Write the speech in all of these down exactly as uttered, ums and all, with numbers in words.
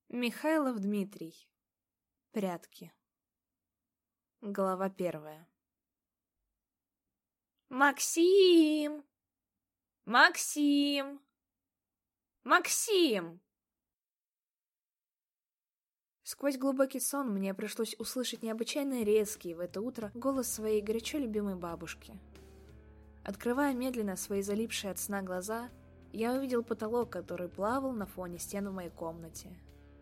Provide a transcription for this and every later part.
Михайлов Дмитрий. Прятки. Глава первая. «Максим! Максим! Максим!» Сквозь глубокий сон мне пришлось услышать необычайно резкий в это утро голос своей горячо любимой бабушки. Открывая медленно свои залипшие от сна глаза, я увидел потолок, который плавал на фоне стен в моей комнате.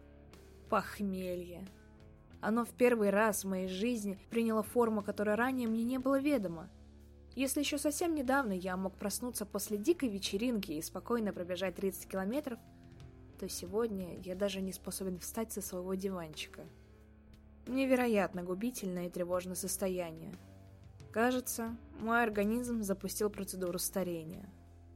Похмелье. Оно в первый раз в моей жизни приняло форму, которая ранее мне не было ведома. Если еще совсем недавно я мог проснуться после дикой вечеринки и спокойно пробежать тридцать километров, то сегодня я даже не способен встать со своего диванчика. Невероятно губительное и тревожное состояние. Кажется, мой организм запустил процедуру старения.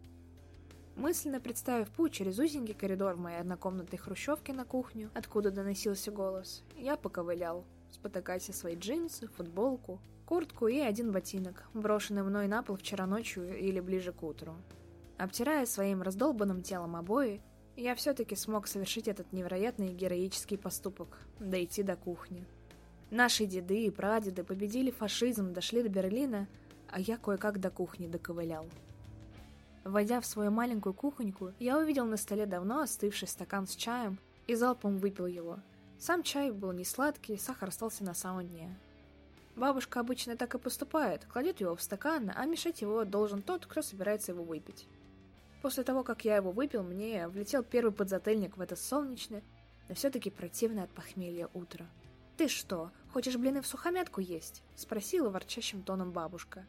Мысленно представив путь через узенький коридор в моей однокомнатной хрущевке на кухню, откуда доносился голос, я поковылял, спотыкаясь о свои джинсы, футболку, куртку и один ботинок, брошенный мной на пол вчера ночью или ближе к утру. Обтирая своим раздолбанным телом обои, я все-таки смог совершить этот невероятный героический поступок – дойти до кухни. Наши деды и прадеды победили фашизм, дошли до Берлина, а я кое-как до кухни доковылял. Войдя в свою маленькую кухоньку, я увидел на столе давно остывший стакан с чаем и залпом выпил его. Сам чай был не сладкий, сахар остался на самом дне. Бабушка обычно так и поступает, кладет его в стакан, а мешать его должен тот, кто собирается его выпить. После того, как я его выпил, мне влетел первый подзатыльник в это солнечное, но все-таки противное от похмелья утро. «Ты что, хочешь блины в сухомятку есть?» — спросила ворчащим тоном бабушка.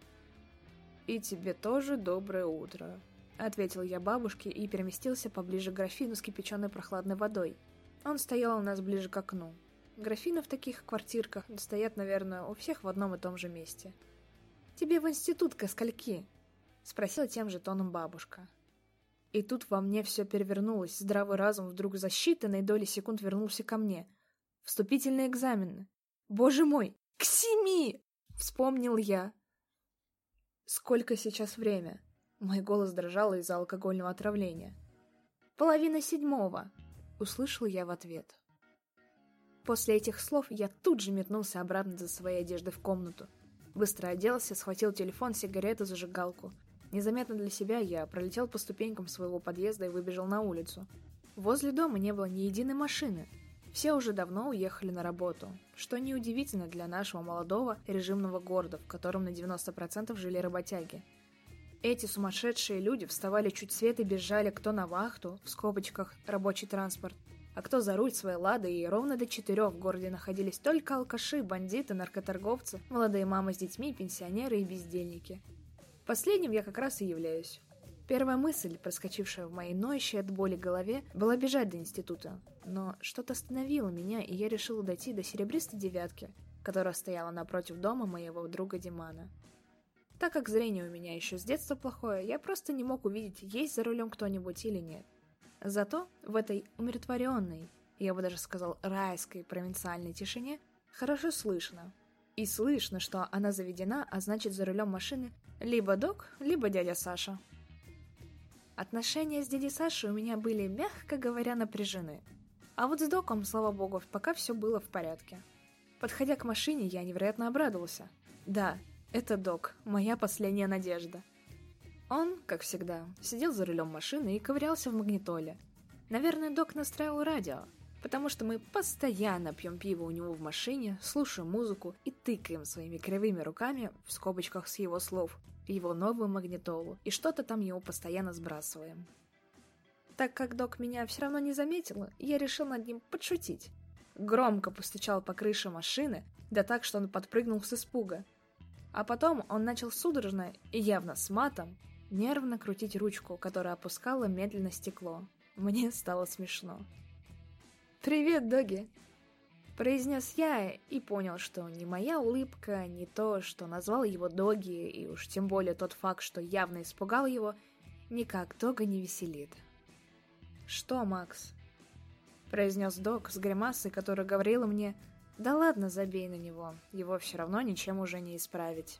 «И тебе тоже доброе утро», — ответил я бабушке и переместился поближе к графину с кипяченой прохладной водой. Он стоял у нас ближе к окну. Графины в таких квартирках стоят, наверное, у всех в одном и том же месте. «Тебе в институт ко скольки?» — спросила тем же тоном бабушка. И тут во мне все перевернулось, здравый разум вдруг за считанные доли секунд вернулся ко мне. Вступительные экзамены. «Боже мой, к семи!» — вспомнил я. «Сколько сейчас время?» Мой голос дрожал из-за алкогольного отравления. «Половина седьмого», — услышал я в ответ. После этих слов я тут же метнулся обратно за своей одеждой в комнату. Быстро оделся, схватил телефон, сигарету, зажигалку. Незаметно для себя я пролетел по ступенькам своего подъезда и выбежал на улицу. Возле дома не было ни единой машины. Все уже давно уехали на работу, что неудивительно для нашего молодого режимного города, в котором на девяносто процентов жили работяги. Эти сумасшедшие люди вставали чуть свет и бежали кто на вахту, в скобочках рабочий транспорт, а кто за руль своей лады, и ровно до четырех в городе находились только алкаши, бандиты, наркоторговцы, молодые мамы с детьми, пенсионеры и бездельники. Последним я как раз и являюсь. Первая мысль, проскочившая в моей ноющей от боли голове, была бежать до института. Но что-то остановило меня, и я решила дойти до серебристой девятки, которая стояла напротив дома моего друга Димана. Так как зрение у меня еще с детства плохое, я просто не мог увидеть, есть за рулем кто-нибудь или нет. Зато в этой умиротворенной, я бы даже сказал райской провинциальной тишине, хорошо слышно. И слышно, что она заведена, а значит за рулем машины либо док, либо дядя Саша. Отношения с дядей Сашей у меня были, мягко говоря, напряжены. А вот с доком, слава богу, пока все было в порядке. Подходя к машине, я невероятно обрадовался. Да, это док, моя последняя надежда. Он, как всегда, сидел за рулем машины и ковырялся в магнитоле. Наверное, док настраивал радио, потому что мы постоянно пьем пиво у него в машине, слушаем музыку и тыкаем своими кривыми руками, в скобочках с его слов, его новую магнитолу, и что-то там ему постоянно сбрасываем. Так как док меня все равно не заметил, я решил над ним подшутить. Громко постучал по крыше машины, да так, что он подпрыгнул с испуга. А потом он начал судорожно и явно с матом нервно крутить ручку, которая опускала медленно стекло. Мне стало смешно. «Привет, доги!» Произнес я и понял, что ни моя улыбка, ни то, что назвал его доги, и уж тем более тот факт, что явно испугал его, никак дога не веселит. «Что, Макс?» Произнес док с гримасой, которая говорила мне: «Да ладно, забей на него, его все равно ничем уже не исправить».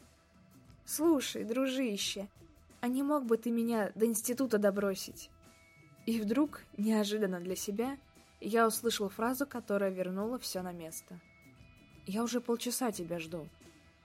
«Слушай, дружище, а не мог бы ты меня до института добросить?» И вдруг, неожиданно для себя, Я услышал фразу, которая вернула все на место. «Я уже полчаса тебя жду».